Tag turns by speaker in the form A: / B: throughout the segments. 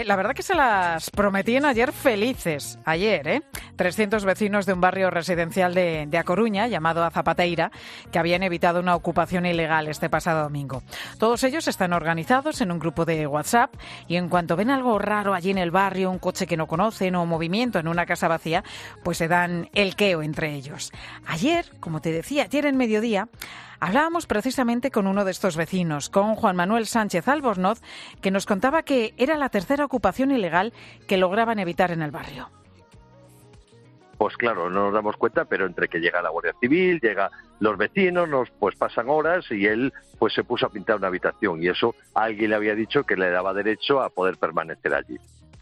A: La verdad que se las prometían ayer felices. Ayer, 300 vecinos de un barrio residencial de A Coruña, llamado A Zapateira, que habían evitado una ocupación ilegal este pasado domingo. Todos ellos están organizados en un grupo de WhatsApp y en cuanto ven algo raro allí en el barrio, un coche que no conocen o movimiento en una casa vacía, pues se dan el queo entre ellos. Ayer, como te decía, ayer en mediodía, hablábamos precisamente con uno de estos vecinos, con Juan Manuel Sánchez Albornoz, que nos contaba que era la tercera ocupación ilegal que lograban evitar en el barrio.
B: Pues claro, no nos damos cuenta, pero entre que llega la Guardia Civil, llegan los vecinos, pues pasan horas y él pues se puso a pintar una habitación y eso alguien le había dicho que le daba derecho a poder permanecer allí.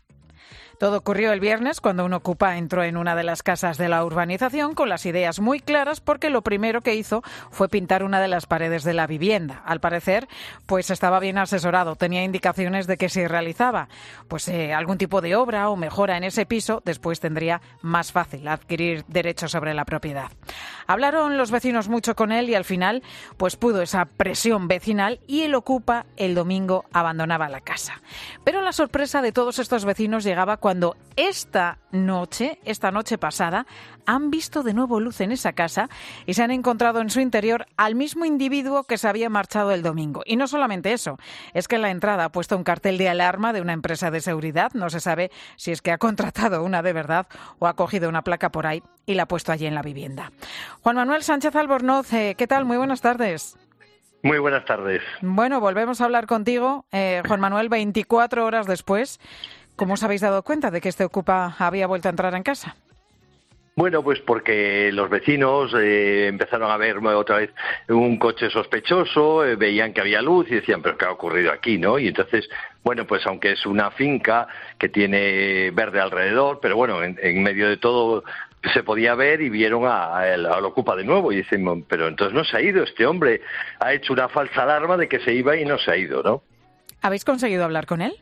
A: Todo ocurrió el viernes cuando un ocupa entró en una de las casas de la urbanización con las ideas muy claras porque lo primero que hizo fue pintar una de las paredes de la vivienda. Al parecer, pues estaba bien asesorado, tenía indicaciones de que si realizaba algún tipo de obra o mejora en ese piso, después tendría más fácil adquirir derechos sobre la propiedad. Hablaron los vecinos mucho con él y al final pues pudo esa presión vecinal y el ocupa el domingo abandonaba la casa. Pero la sorpresa de todos estos vecinos llegaba cuando esta noche pasada, han visto de nuevo luz en esa casa y se han encontrado en su interior al mismo individuo que se había marchado el domingo. Y no solamente eso, es que en la entrada ha puesto un cartel de alarma de una empresa de seguridad. No se sabe si es que ha contratado una de verdad o ha cogido una placa por ahí y la ha puesto allí en la vivienda. Juan Manuel Sánchez Albornoz, ¿qué tal? Muy buenas tardes.
B: Muy buenas tardes.
A: Bueno, volvemos a hablar contigo, Juan Manuel, 24 horas después. ¿Cómo os habéis dado cuenta de que este ocupa había vuelto a entrar en casa?
B: Bueno, pues porque los vecinos empezaron a ver otra vez un coche sospechoso, veían que había luz y decían, pero ¿qué ha ocurrido aquí, no? Y entonces, bueno, pues aunque es una finca que tiene verde alrededor, pero bueno, en medio de todo se podía ver y vieron al ocupa de nuevo y dicen, pero entonces no se ha ido este hombre, ha hecho una falsa alarma de que se iba y no se ha ido, ¿no?
A: ¿Habéis conseguido hablar con él?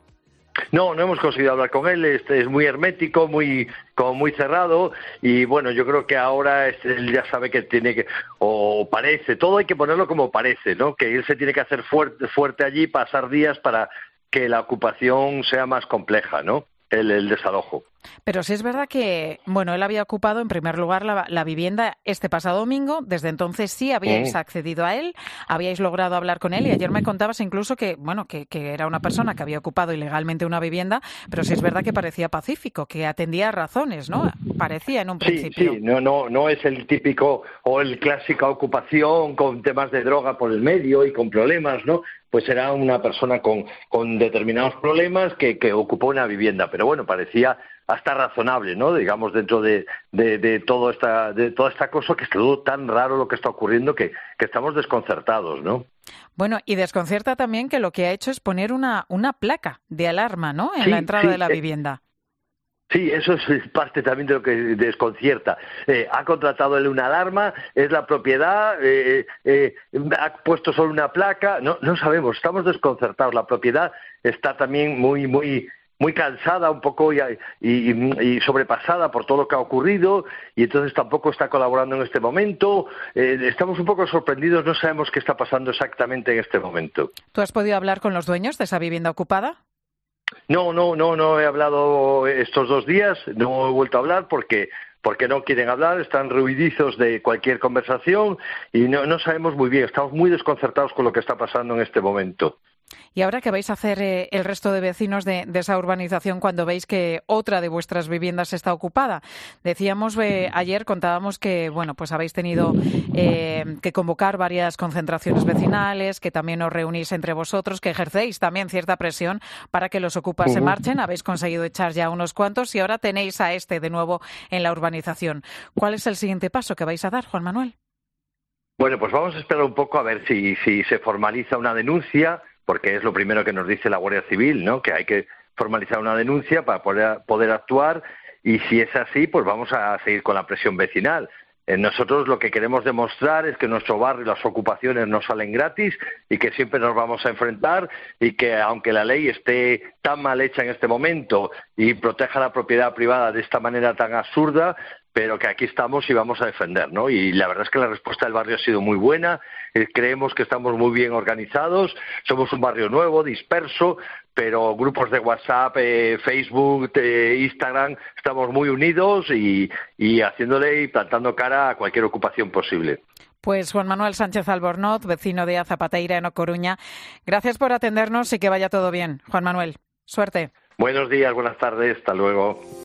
B: No hemos conseguido hablar con él, es muy hermético, muy cerrado y bueno, yo creo que ahora él ya sabe que tiene que, o parece, todo hay que ponerlo como parece, ¿no? Que él se tiene que hacer fuerte allí, pasar días para que la ocupación sea más compleja, ¿no? El desalojo.
A: Pero sí es verdad que, bueno, él había ocupado en primer lugar la vivienda este pasado domingo. Desde entonces sí habíais accedido a él, habíais logrado hablar con él y ayer me contabas incluso que, bueno, que era una persona que había ocupado ilegalmente una vivienda, pero sí es verdad que parecía pacífico, que atendía a razones, ¿no? Parecía en un principio.
B: Sí, no es el típico o el clásica ocupación con temas de droga por el medio y con problemas, ¿no? Pues era una persona con determinados problemas que ocupó una vivienda, pero bueno, parecía hasta razonable, ¿no? Digamos, dentro de toda esta cosa que es todo tan raro lo que está ocurriendo que estamos desconcertados, ¿no?
A: Bueno, y desconcierta también que lo que ha hecho es poner una placa de alarma, ¿no? En la entrada de la vivienda.
B: Sí, eso es parte también de lo que desconcierta. Ha contratado él una alarma, es la propiedad, ha puesto solo una placa, no sabemos, estamos desconcertados. La propiedad está también muy cansada un poco y sobrepasada por todo lo que ha ocurrido y entonces tampoco está colaborando en este momento. Estamos un poco sorprendidos, no sabemos qué está pasando exactamente en este momento.
A: ¿Tú has podido hablar con los dueños de esa vivienda ocupada?
B: No he hablado estos 2 días, no he vuelto a hablar porque no quieren hablar, están ruidizos de cualquier conversación y no sabemos muy bien, estamos muy desconcertados con lo que está pasando en este momento.
A: ¿Y ahora qué vais a hacer el resto de vecinos de esa urbanización cuando veis que otra de vuestras viviendas está ocupada? Decíamos ayer, contábamos que bueno, pues habéis tenido que convocar varias concentraciones vecinales, que también os reunís entre vosotros, que ejercéis también cierta presión para que los ocupas se marchen. Habéis conseguido echar ya unos cuantos y ahora tenéis a este de nuevo en la urbanización. ¿Cuál es el siguiente paso que vais a dar, Juan Manuel?
B: Bueno, pues vamos a esperar un poco a ver si se formaliza una denuncia, porque es lo primero que nos dice la Guardia Civil, ¿no? Que hay que formalizar una denuncia para poder actuar y si es así, pues vamos a seguir con la presión vecinal. Nosotros lo que queremos demostrar es que en nuestro barrio las ocupaciones no salen gratis y que siempre nos vamos a enfrentar y que aunque la ley esté tan mal hecha en este momento y proteja la propiedad privada de esta manera tan absurda, pero que aquí estamos y vamos a defender, ¿no? Y la verdad es que la respuesta del barrio ha sido muy buena, creemos que estamos muy bien organizados, somos un barrio nuevo, disperso, pero grupos de WhatsApp, Facebook, Instagram, estamos muy unidos y haciéndole y plantando cara a cualquier ocupación posible.
A: Pues Juan Manuel Sánchez Albornoz, vecino de A Zapateira, en O Coruña, gracias por atendernos y que vaya todo bien. Juan Manuel, suerte.
B: Buenos días, buenas tardes, hasta luego.